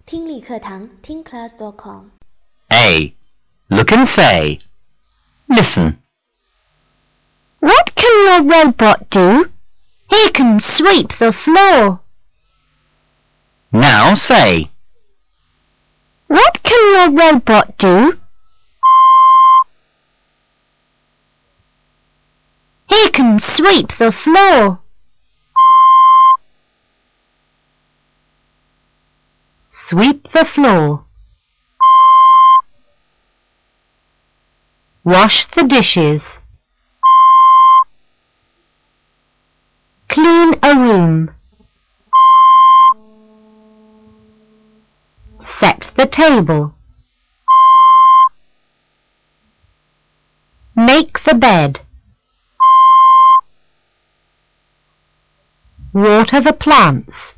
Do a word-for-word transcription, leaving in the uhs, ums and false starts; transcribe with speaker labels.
Speaker 1: 听力课堂听 class dot com。
Speaker 2: A. Look and say. Listen.
Speaker 3: What can your robot do? He can sweep the floor.
Speaker 2: Now say.
Speaker 3: What can your robot do? He can sweep the floor. Sweep the floor. Wash the dishes. Clean a room. Set the table. Make the bed. Water the plants.